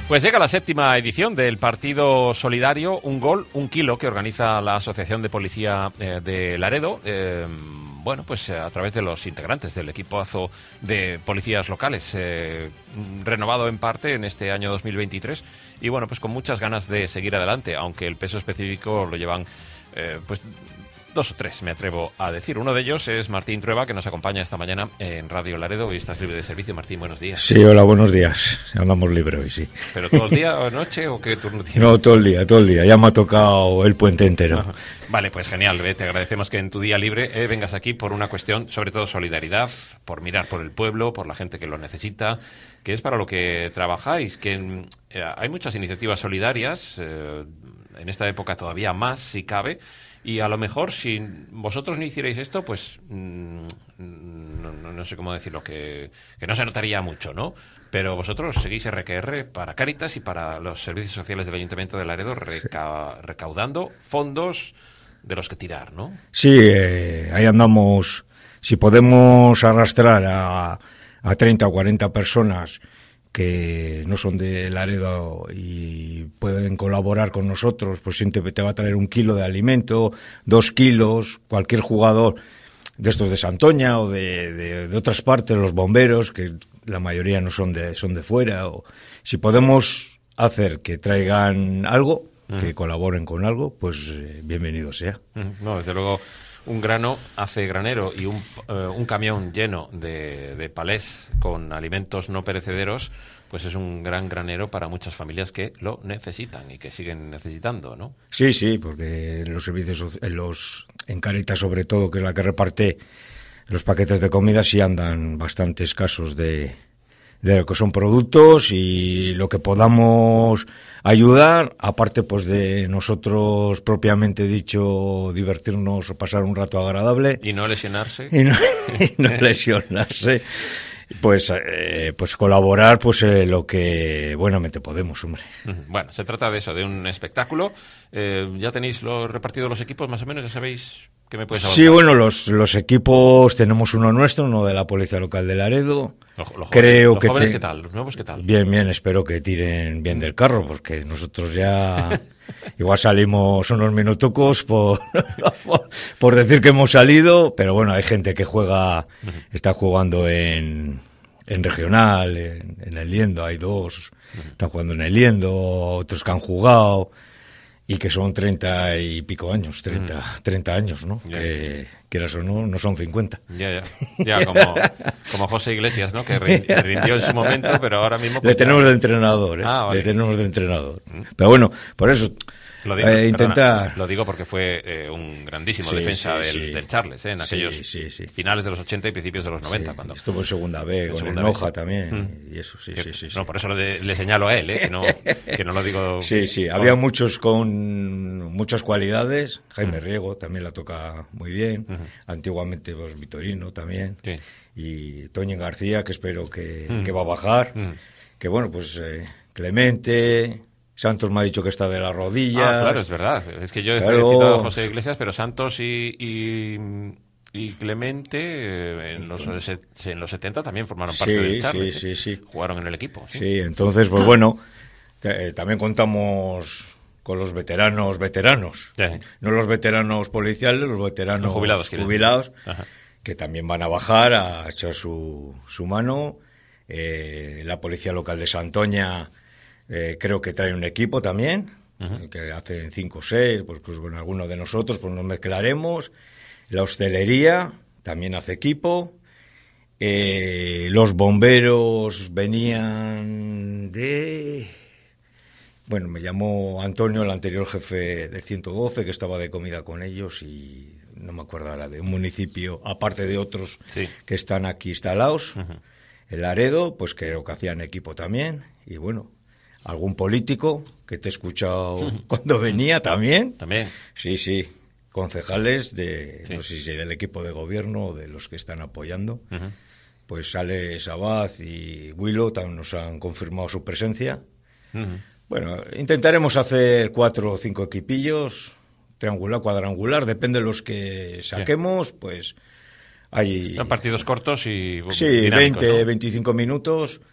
Pues llega la 7ª edición del Partido Solidario, Un Gol, Un Kilo, que organiza la Asociación de Policía de Laredo. Bueno, pues a través de los integrantes del equipazo de policías locales, renovado en parte en este año 2023, y bueno, pues con muchas ganas de seguir adelante, aunque el peso específico lo llevan pues 2 o 3, me atrevo a decir. Uno de ellos es Martín Trueba, que nos acompaña esta mañana en Radio Laredo. Hoy estás libre de servicio. Martín, buenos días. Sí, hola, buenos días. Andamos libre hoy, sí. ¿Pero todo el día o noche o qué turno tienes? No, todo el día. Ya me ha tocado el puente entero. Ajá. Vale, pues genial. Te agradecemos que en tu día libre vengas aquí por una cuestión, sobre todo solidaridad, por mirar por el pueblo, por la gente que lo necesita, que es para lo que trabajáis, que hay muchas iniciativas solidarias, en esta época todavía más, si cabe. Y a lo mejor, si vosotros no hicierais esto, pues no sé cómo decirlo, que no se notaría mucho, ¿no? Pero vosotros seguís RQR para Cáritas y para los servicios sociales del Ayuntamiento de Laredo recaudando fondos de los que tirar, ¿no? Sí, ahí andamos. Si podemos arrastrar a 30 o 40 personas que no son de Laredo y pueden colaborar con nosotros, pues siempre te va a traer 1 kilo de alimento, 2 kilos, cualquier jugador de estos de Santoña o de otras partes, los bomberos, que la mayoría no son de fuera, o si podemos hacer que traigan algo, que colaboren con algo, pues bienvenido sea. No, desde luego. Un grano hace granero, y un camión lleno de palés con alimentos no perecederos, pues es un gran granero para muchas familias que lo necesitan y que siguen necesitando, ¿no? Sí, porque en los servicios, en Cáritas sobre todo, que es la que reparte los paquetes de comida, sí andan bastante escasos de lo que son productos, y lo que podamos ayudar, aparte pues de nosotros propiamente dicho divertirnos o pasar un rato agradable y no lesionarse y no lesionarse, pues colaborar pues lo que buenamente podemos, hombre. Bueno, se trata de eso, de un espectáculo. ¿Ya tenéis repartido los equipos más o menos? ¿Ya sabéis qué me puedes avanzar? Sí, bueno, los equipos, tenemos uno nuestro, uno de la Policía Local de Laredo. Los jóvenes, ¿qué tal? ¿Los nuevos, qué tal? Bien, espero que tiren bien del carro, porque nosotros ya igual salimos unos minutucos por decir que hemos salido, pero bueno, hay gente que está jugando en regional, en el Liendo, hay 2, están jugando en el Liendo, otros que han jugado, y que son 30 y pico años, 30 años, ¿no? Ya. Que quieras o no son 50. Ya, como José Iglesias, ¿no? Que rindió en su momento, pero ahora mismo... Le tenemos de entrenador, ¿eh? Vale. Le tenemos de entrenador. Pero bueno, por eso... Lo digo, intentar... Lo digo porque fue un grandísimo defensa del Charles, en aquellos finales de los 80 y principios de los 90. Cuando estuvo en segunda B, con el Noja también, y eso, sí. No, por eso le señalo a él, que no lo digo... Sí, había muchos con muchas cualidades. Jaime Riego también la toca muy bien. Antiguamente, pues, Vitorino también. Sí. Y Toño García, que espero que va a bajar. Que bueno, pues Clemente... Santos me ha dicho que está de la rodilla. Claro, es verdad. Es que yo he citado a José Iglesias, pero Santos y Clemente en los 70 también formaron parte del Charles. Sí. Jugaron en el equipo. Sí, entonces, pues bueno, también contamos con los veteranos. Sí. No los veteranos policiales, los veteranos jubilados que también van a bajar a echar su mano. La Policía Local de Santoña... creo que trae un equipo también, que hacen 5 o 6, pues con alguno de nosotros pues nos mezclaremos. La hostelería también hace equipo. Los bomberos venían de... Bueno, me llamó Antonio, el anterior jefe de 112, que estaba de comida con ellos, y no me acuerdo ahora, de un municipio, aparte de otros que están aquí instalados. El Laredo, pues creo que hacían equipo también, y bueno... Algún político que te he escuchado cuando venía también. Sí. Concejales no sé si del equipo de gobierno o de los que están apoyando. Pues Sale Sabad y Willow también nos han confirmado su presencia. Bueno, intentaremos hacer 4 o 5 equipillos, triangular, cuadrangular, depende de los que saquemos, pues hay... Son partidos cortos y sí, 20, ¿no? 25 minutos.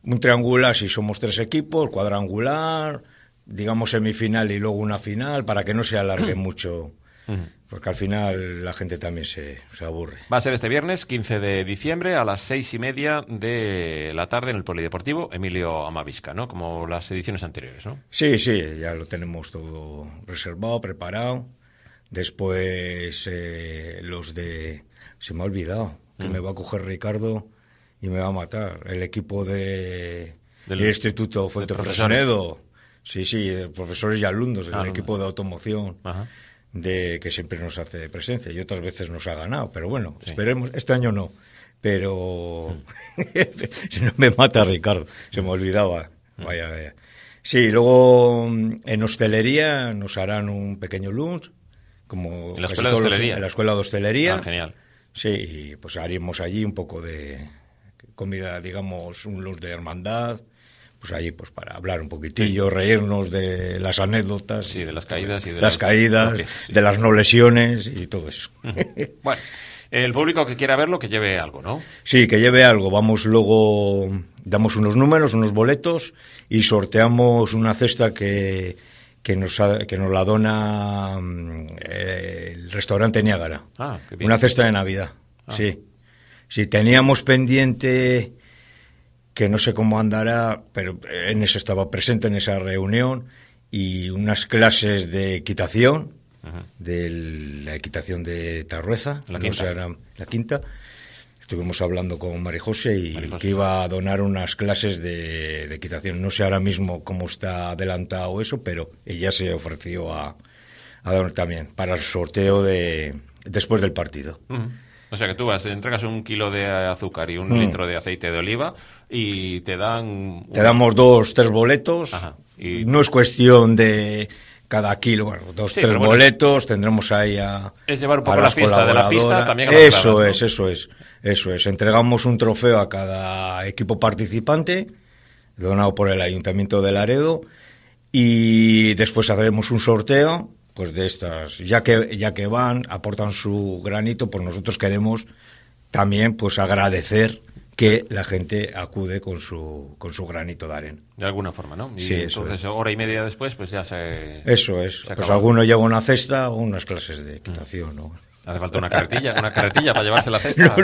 un triangular si somos 3 equipos, cuadrangular, digamos semifinal y luego una final, para que no se alargue mucho, porque al final la gente también se aburre. Va a ser este viernes, 15 de diciembre, a las 6:30 de la tarde en el Polideportivo Emilio Amavisca, ¿no? Como las ediciones anteriores, ¿no? Sí, ya lo tenemos todo reservado, preparado. Después los de... Se me ha olvidado, que me va a coger Ricardo y me va a matar. El equipo del Instituto Fuente Fresnedo. Sí, profesores y alumnos del equipo de automoción. Ajá. Que siempre nos hace presencia y otras veces nos ha ganado, pero bueno, esperemos, este año no, pero si no me mata Ricardo, se me olvidaba, vaya. Sí, luego en hostelería nos harán un pequeño lunch, como en la escuela de hostelería. En la escuela de hostelería. Genial. Sí, y pues haremos allí un poco de comida, digamos, un lunch de hermandad. Pues allí pues para hablar un poquitillo, reírnos de las anécdotas, de las caídas y de las caídas, de las no lesiones y todo eso. Bueno, el público que quiera verlo que lleve algo, ¿no? Sí, que lleve algo. Vamos luego, damos unos números, unos boletos y sorteamos una cesta que nos la dona el restaurante Niágara. Qué bien. Una cesta de Navidad. Sí. Si teníamos pendiente, que no sé cómo andará, pero en eso estaba presente en esa reunión, y unas clases de equitación, de la equitación de Tarrueza, la quinta. Estuvimos hablando con María José y que iba a donar unas clases de equitación. No sé ahora mismo cómo está adelantado eso, pero ella se ofreció a donar también para el sorteo después del partido. O sea que tú entregas 1 kilo de azúcar y 1 litro de aceite de oliva y te dan... Te damos 2-3 boletos. Y no es cuestión de cada kilo, 2-3 boletos, tendremos ahí es llevar un poco la fiesta de la pista también. Eso es. Entregamos un trofeo a cada equipo participante, donado por el Ayuntamiento de Laredo, y después haremos un sorteo. Pues de estas, ya que aportan su granito, pues nosotros queremos también pues agradecer que la gente acude con su granito de arena. De alguna forma, ¿no? Y sí, entonces, hora y media después, pues ya se... Eso es. Pues alguno lleva una cesta o unas clases de equitación, ¿no? ¿Hace falta una carretilla para llevarse la cesta?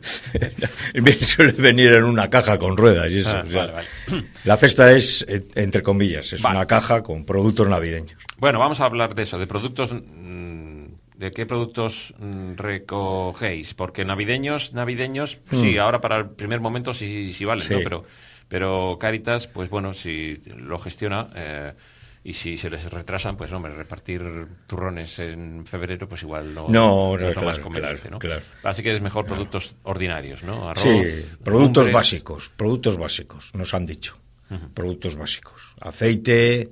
Suele venir en una caja con ruedas y eso. Vale. La cesta es, entre comillas, una caja con productos navideños. Bueno, vamos a hablar de eso, de productos. ¿De qué productos recogéis? Porque navideños, sí, ahora para el primer momento sí valen, sí. ¿No? Pero Cáritas, pues bueno, si lo gestiona... y si se les retrasan, pues hombre, repartir turrones en febrero, pues igual no es lo más conveniente, ¿no? Claro. Así que es mejor productos ordinarios, ¿no? Arroz, sí, productos básicos, nos han dicho. Productos básicos. Aceite,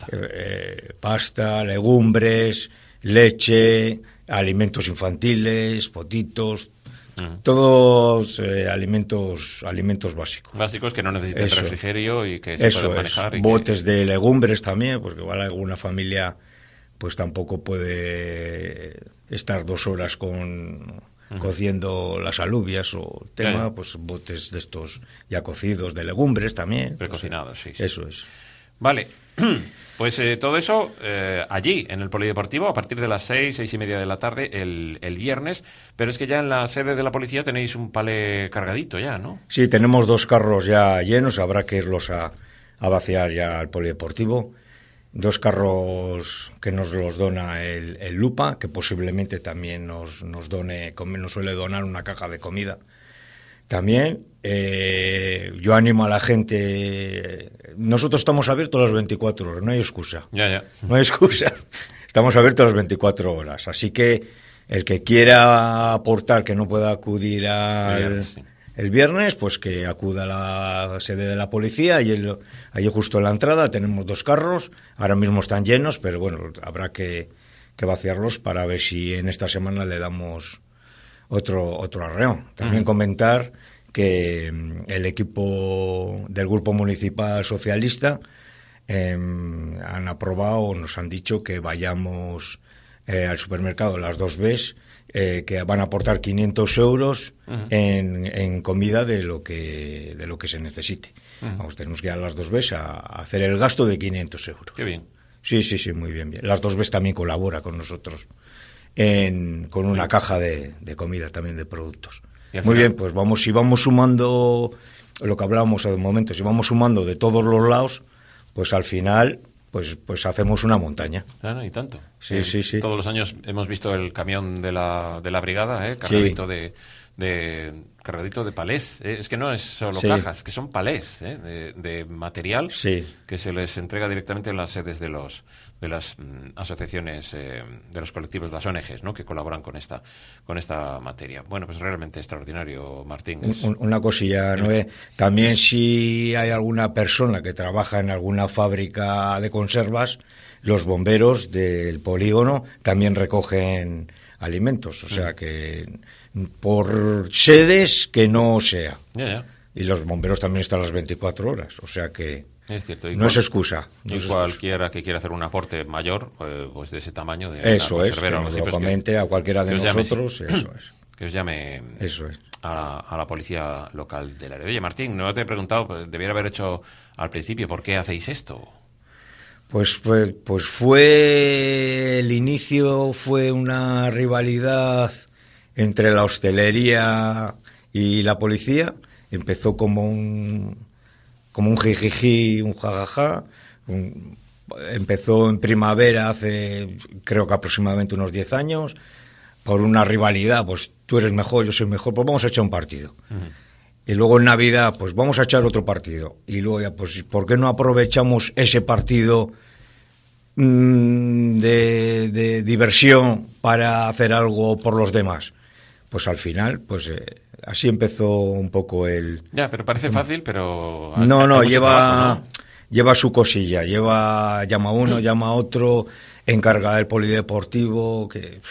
pasta, legumbres, leche, alimentos infantiles, potitos, todos alimentos básicos. Básicos que no necesiten refrigerio y que se pueden manejar. Botes de legumbres también, porque igual alguna familia pues tampoco puede estar 2 horas cociendo las alubias o tema, pues botes de estos ya cocidos de legumbres también. Precocinados, pues, sí. Eso es. Vale. Pues todo eso allí, en el Polideportivo, a partir de las 6:30 de la tarde, el viernes. Pero es que ya en la sede de la policía tenéis un palé cargadito ya, ¿no? Sí, tenemos 2 carros ya llenos, habrá que irlos a vaciar ya al Polideportivo. 2 carros que nos los dona el Lupa, que posiblemente también nos suele donar una caja de comida. También yo animo a la gente. Nosotros estamos abiertos las 24 horas, no hay excusa. Ya. No hay excusa. Estamos abiertos las 24 horas. Así que el que quiera aportar, que no pueda acudir el viernes, pues que acuda a la sede de la policía. Y allí justo en la entrada tenemos 2 carros. Ahora mismo están llenos, pero bueno, habrá que vaciarlos para ver si en esta semana le damos otro arreo. También comentar que el equipo del Grupo Municipal Socialista han aprobado, nos han dicho que vayamos al supermercado las 2 veces, que van a aportar 500 euros en comida de lo que se necesite. Vamos, tenemos que ir a las 2Bs a hacer el gasto de 500 euros. Qué bien. Sí, muy bien. Las 2Bs también colabora con nosotros con una caja de comida también, de productos. Muy bien, pues si vamos sumando lo que hablábamos hace un momento, si vamos sumando de todos los lados, pues al final pues hacemos una montaña. Claro, y tanto. Sí. Todos los años hemos visto el camión de la brigada, cargadito cargadito de palés. Es que no es solo cajas, que son palés de material que se les entrega directamente en las sedes de las asociaciones, de los colectivos, de las ONGs, ¿no?, que colaboran con esta materia. Bueno, pues realmente extraordinario, Martín. Una cosilla, Noé. También si hay alguna persona que trabaja en alguna fábrica de conservas, los bomberos del polígono también recogen alimentos, o sea que por sedes que no sea. Ya. Y los bomberos también están las 24 horas, o sea que es cierto. no es excusa. Cualquiera que quiera hacer un aporte mayor, pues de ese tamaño, eso es, que nos lo comente a cualquiera de nosotros, eso es. Que os llame a la policía local de Laredo. Oye, Martín, no te he preguntado, debiera haber hecho al principio, ¿por qué hacéis esto? Pues fue el inicio, fue una rivalidad entre la hostelería y la policía. Empezó como un jijiji, un jajaja. Empezó en primavera hace, creo que aproximadamente unos 10 años, por una rivalidad, pues tú eres mejor, yo soy mejor, pues vamos a echar un partido. Y luego en Navidad, pues vamos a echar otro partido. Y luego ya, pues, ¿por qué no aprovechamos ese partido de diversión para hacer algo por los demás? Pues al final, pues así empezó un poco el... Ya, pero parece fácil, pero... No, lleva su cosilla, llama a uno, llama a otro, encarga del polideportivo,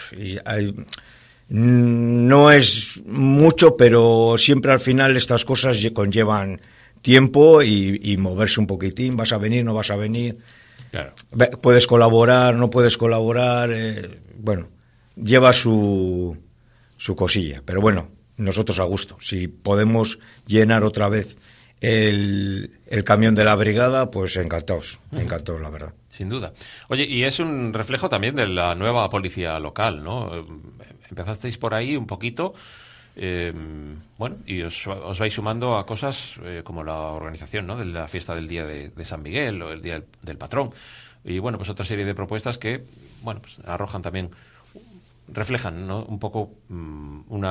no es mucho, pero siempre al final estas cosas conllevan tiempo y moverse un poquitín. ¿Vas a venir, no vas a venir? Claro. ¿Puedes colaborar, no puedes colaborar? Bueno, lleva su cosilla, pero bueno, nosotros a gusto. Si podemos llenar otra vez el camión de la brigada, pues encantados, la verdad. Sin duda. Oye, y es un reflejo también de la nueva policía local, ¿no? Empezasteis por ahí un poquito, bueno, y os vais sumando a cosas como la organización, ¿no?, de la fiesta del Día de San Miguel o el Día del Patrón. Y bueno, pues otra serie de propuestas que, pues arrojan también, reflejan, ¿no?, un poco un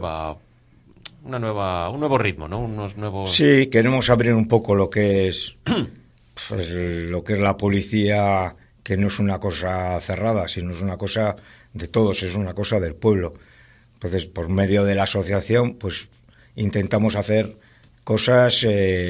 nuevo ritmo, ¿no? Unos nuevos... Sí, queremos abrir un poco lo que es pues, lo que es la policía, que no es una cosa cerrada, sino es una cosa de todos, es una cosa del pueblo. Entonces, por medio de la asociación, pues intentamos hacer cosas,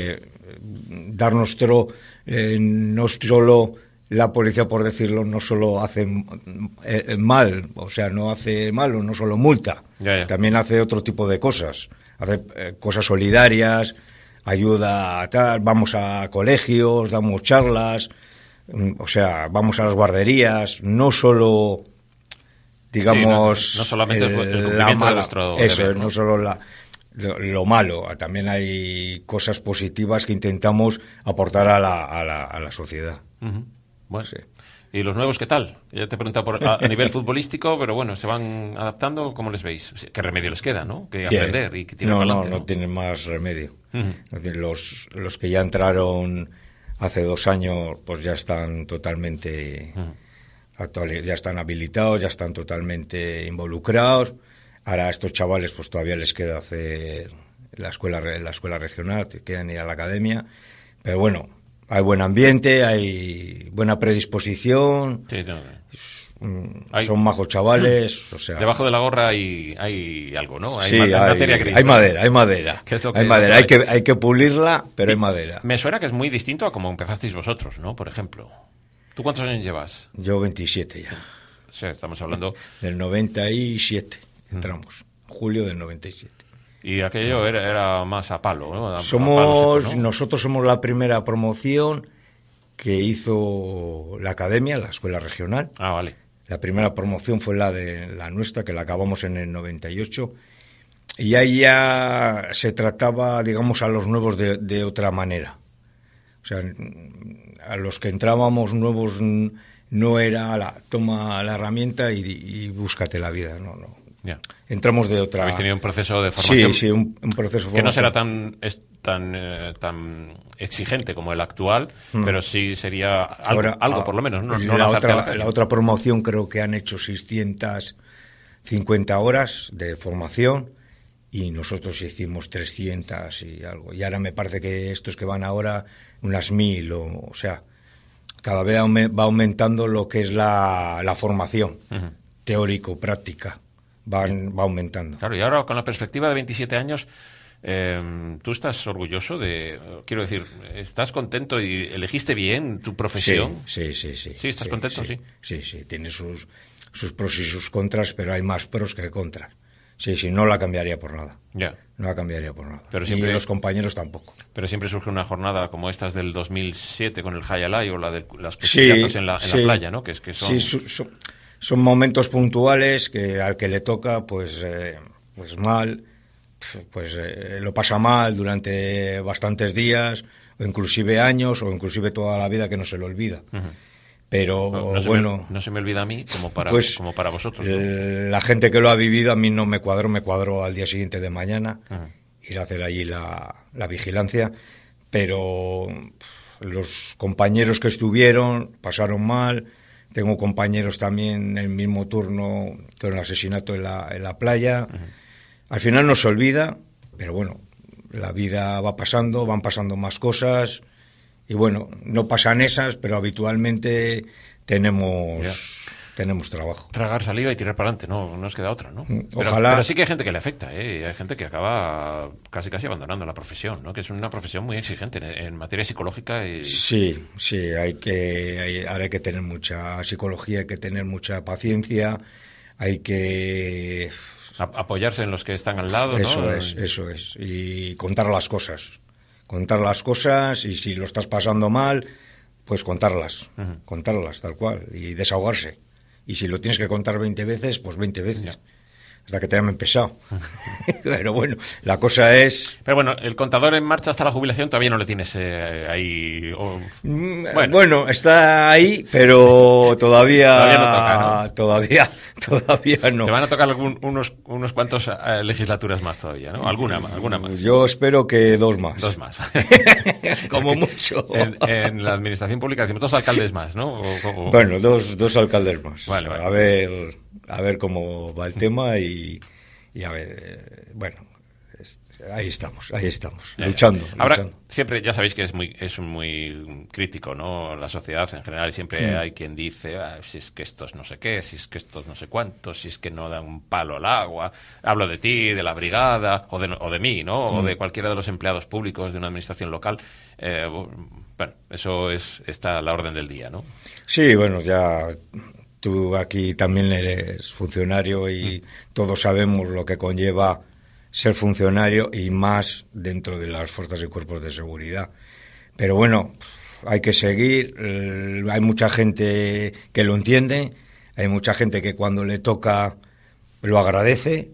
dar nuestro, no solo la policía, por decirlo, no solo hace mal, o sea, no hace mal o no solo multa, también hace otro tipo de cosas, hace cosas solidarias, ayuda a tal, vamos a colegios, damos charlas, o sea, vamos a las guarderías, no solo, digamos, sí, no solamente el cumplimiento de nuestro eso, deber, no solo lo malo, también hay cosas positivas que intentamos aportar a la sociedad. Uh-huh. Bueno, sí. ¿Y los nuevos qué tal? Ya te he preguntado a nivel futbolístico, pero bueno, ¿se van adaptando? ¿Cómo les veis? ¿Qué remedio les queda, no? Que aprender y que tienen No tienen más remedio. Uh-huh. Los que ya entraron hace 2 años, pues ya están totalmente ya están habilitados, ya están totalmente involucrados. Ahora a estos chavales pues todavía les queda hacer la escuela regional, quedan ir a la academia, pero bueno, hay buen ambiente, hay buena predisposición, sí, son majos chavales, o sea... Debajo de la gorra hay algo, ¿no? Hay materia gris. Hay madera. ¿Qué es lo que hay madera, hay que pulirla, pero hay madera. Me suena que es muy distinto a como empezasteis vosotros, ¿no? Por ejemplo. ¿Tú cuántos años llevas? Yo 27 ya. O sea, estamos hablando... Del 97 entramos, julio del 97. Y aquello era más a palo, ¿no? Nosotros somos la primera promoción que hizo la academia, la escuela regional. Ah, vale. La primera promoción fue la nuestra, que la acabamos en el 98. Y ahí ya se trataba, digamos, a los nuevos de otra manera. O sea, a los que entrábamos nuevos no era toma la herramienta y búscate la vida, no. Yeah. Entramos de otra... Habéis tenido un proceso de formación... Sí, un proceso de formación. Que no será tan exigente como el actual, pero sí sería algo por lo menos. No la otra promoción creo que han hecho 650 horas de formación y nosotros hicimos 300 y algo. Y ahora me parece que estos que van ahora, unas 1000, o sea, cada vez va aumentando lo que es la formación teórico-práctica. Va aumentando. Claro, y ahora con la perspectiva de 27 años, ¿tú estás orgulloso quiero decir, estás contento y elegiste bien tu profesión? Sí. ¿Sí, estás contento? Sí, tiene sus pros y sus contras, pero hay más pros que contras. Sí, no la cambiaría por nada. Ya. No la cambiaría por nada. Pero siempre, y los compañeros tampoco. Pero siempre surge una jornada como estas del 2007 con el Jai Alai o la de las cuchillazos en la playa, ¿no? Que son... Sí, son momentos puntuales que al que le toca, pues mal, lo pasa mal durante bastantes días, o inclusive años, o inclusive toda la vida que no se le olvida. Pero no se me olvida a mí como para vosotros, ¿no? La gente que lo ha vivido a mí no me cuadró al día siguiente de mañana ir a hacer allí la vigilancia, pero los compañeros que estuvieron pasaron mal. Tengo compañeros también en el mismo turno con el asesinato en la playa. Al final no se olvida, pero bueno, la vida va pasando, van pasando más cosas y bueno, no pasan esas, pero habitualmente tenemos trabajo. Tragar saliva y tirar para adelante, no nos queda otra, ¿no? Ojalá. Pero sí que hay gente que le afecta, ¿eh? Hay gente que acaba casi abandonando la profesión, ¿no? Que es una profesión muy exigente en materia psicológica. Sí, ahora hay que tener mucha psicología, hay que tener mucha paciencia, hay que... apoyarse en los que están al lado, ¿no? Eso es. Y contar las cosas y si lo estás pasando mal, pues contarlas tal cual y desahogarse. Y si lo tienes que contar 20 veces, pues 20 veces. Ya. Hasta que te hayan pesado. Pero bueno, la cosa es... Pero bueno, el contador en marcha hasta la jubilación todavía no lo tienes ahí... Bueno, está ahí, pero todavía no toca, ¿no? Todavía no. Te van a tocar unos cuantos legislaturas más todavía, ¿no? Alguna más. Yo espero que 2 más. 2 más. Como mucho. En la administración pública decimos 2 alcaldes más, ¿no? Bueno, dos alcaldes más. Vale. A ver cómo va el tema y a ver, bueno, ahí estamos, luchando. Ahora, siempre, ya sabéis que es muy crítico, ¿no? La sociedad en general, y siempre hay quien dice, si es que estos no sé qué, si es que estos no sé cuántos, si es que no dan un palo al agua. Hablo de ti, de la brigada, o de mí, ¿no? O de cualquiera de los empleados públicos de una administración local. Bueno, eso está a la orden del día, ¿no? Sí, bueno, ya... Tú aquí también eres funcionario y todos sabemos lo que conlleva ser funcionario y más dentro de las fuerzas y cuerpos de seguridad. Pero bueno, hay que seguir. Hay mucha gente que lo entiende, hay mucha gente que cuando le toca lo agradece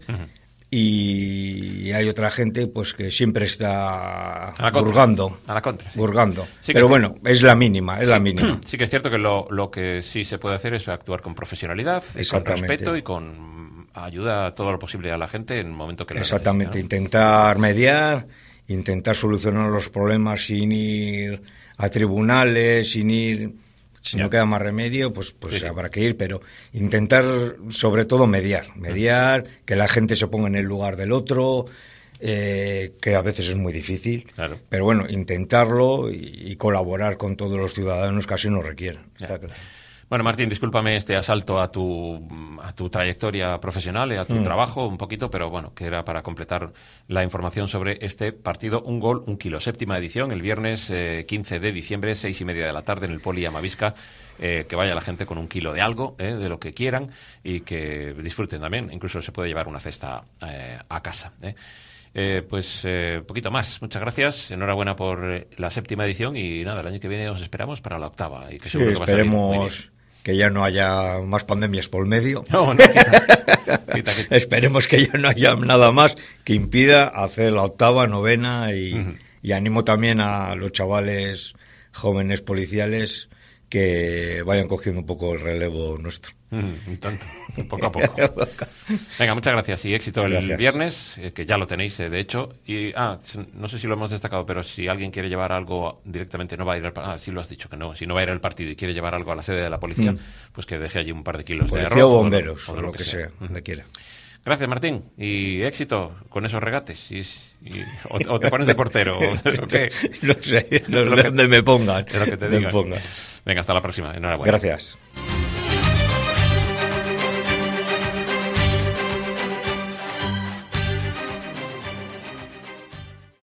y hay otra gente pues que siempre está burgando. A la contra. Sí. Burgando. Sí, pero bueno, es la mínima, la mínima. Sí que es cierto que lo que sí se puede hacer es actuar con profesionalidad, y con respeto y con ayuda todo lo posible a la gente en el momento que lo necesite, ¿no? Intentar mediar, intentar solucionar los problemas sin ir a tribunales, si no queda más remedio, pues sí. Habrá que ir, pero intentar sobre todo mediar, que la gente se ponga en el lugar del otro, que a veces es muy difícil, claro. Pero bueno, intentarlo y colaborar con todos los ciudadanos que así nos requieran. Está claro. Bueno, Martín, discúlpame este asalto a tu trayectoria profesional y a tu trabajo un poquito, pero bueno, que era para completar la información sobre este partido Un Gol, Un Kilo. 7ª edición, el viernes 15 de diciembre, 6:30 de la tarde en el Poli Amavisca. Que vaya la gente con 1 kilo de algo, de lo que quieran, y que disfruten también. Incluso se puede llevar una cesta a casa. Poquito más. Muchas gracias. Enhorabuena por la 7ª edición y nada, el año que viene os esperamos para la 8ª. Y que seguro que va a salir muy bien. Que ya no haya más pandemias por medio. No, quita. Esperemos que ya no haya nada más que impida hacer la 8ª, 9ª y animo también a los chavales jóvenes policiales que vayan cogiendo un poco el relevo nuestro. Tanto, poco a poco. Venga, muchas gracias y éxito el viernes, que ya lo tenéis, de hecho. Y no sé si lo hemos destacado, pero si alguien quiere llevar algo directamente, no va a ir sí lo has dicho que no, si no va a ir al partido y quiere llevar algo a la sede de la policía, pues que deje allí un par de kilos de arroz. O bomberos, o lo que sea, donde quiera. Gracias, Martín, y éxito con esos regates. O te pones de portero. ¿O qué? No sé, donde me pongan. Es lo que te digan. Venga, hasta la próxima. Enhorabuena. Gracias.